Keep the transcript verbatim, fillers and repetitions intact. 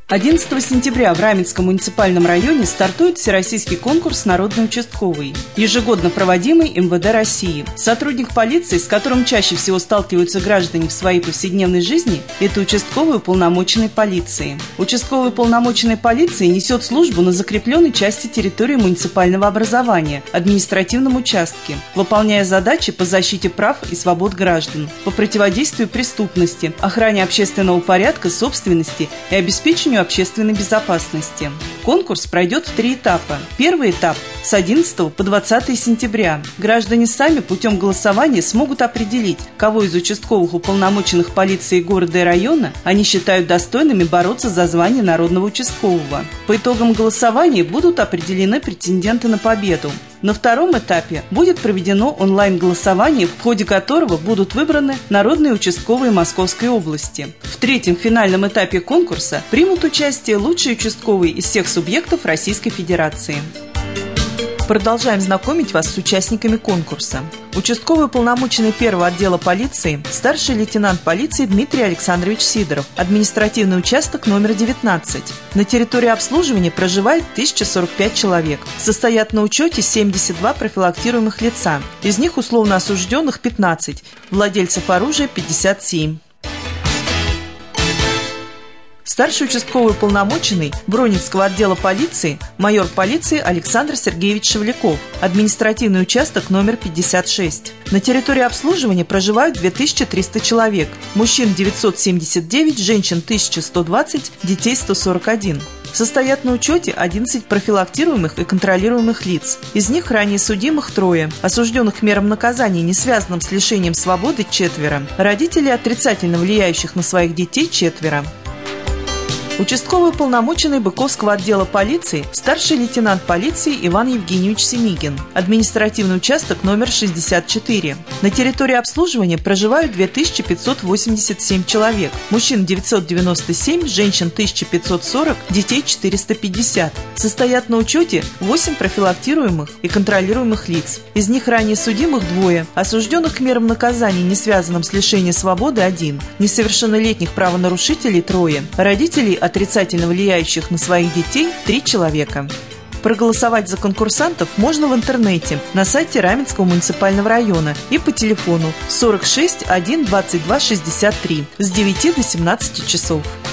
одиннадцатого сентября в Раменском муниципальном районе стартует всероссийский конкурс «Народный участковый», ежегодно проводимый эм вэ дэ России. Сотрудник полиции, с которым чаще всего сталкиваются граждане в своей повседневной жизни, это участковый уполномоченный полиции. Участковый уполномоченный полиции несет службу на закрепленной части территории муниципального образования, административном участке, выполняя задачи по защите прав и свобод граждан, по противодействию преступности, охране общественного порядка, собственности и обеспечению общественной безопасности. Конкурс пройдет в три этапа. Первый этап – с одиннадцатого по двадцатое сентября. Граждане сами путем голосования смогут определить, кого из участковых уполномоченных полиции города и района они считают достойными бороться за звание народного участкового. По итогам голосования будут определены претенденты на победу. На втором этапе будет проведено онлайн-голосование, в ходе которого будут выбраны народные участковые Московской области. В третьем финальном этапе конкурса примут участие лучшие участковые из всех субъектов Российской Федерации. Продолжаем знакомить вас с участниками конкурса. Участковый уполномоченный первого отдела полиции, старший лейтенант полиции Дмитрий Александрович Сидоров, административный участок номер девятнадцать. На территории обслуживания проживает тысяча сорок пять человек. Состоят на учете семьдесят два профилактируемых лица. Из них условно осужденных пятнадцать, владельцев оружия пятьдесят семь. Старший участковый уполномоченный Бронницкого отдела полиции, майор полиции Александр Сергеевич Шевляков, административный участок номер пятьдесят шесть. На территории обслуживания проживают две тысячи триста человек, мужчин девятьсот семьдесят девять, женщин тысяча сто двадцать, детей сто сорок один. Состоят на учете одиннадцать профилактируемых и контролируемых лиц. Из них ранее судимых трое, осужденных к мерам наказания, не связанным с лишением свободы, четверо, родителей, отрицательно влияющих на своих детей, четверо. Участковый уполномоченный Быковского отдела полиции, старший лейтенант полиции Иван Евгеньевич Семигин, административный участок номер шестьдесят четыре. На территории обслуживания проживают две тысячи пятьсот восемьдесят семь человек, мужчин девятьсот девяносто семь, женщин тысяча пятьсот сорок, детей четыреста пятьдесят. Состоят на учете восемь профилактируемых и контролируемых лиц. Из них ранее судимых двое, осужденных к мерам наказания, не связанным с лишением свободы, один, несовершеннолетних правонарушителей трое, родителей, отрицательно влияющих на своих детей, три человека. Проголосовать за конкурсантов можно в интернете, на сайте Раменского муниципального района и по телефону сорок шесть один двадцать два шестьдесят три с девяти до семнадцати часов.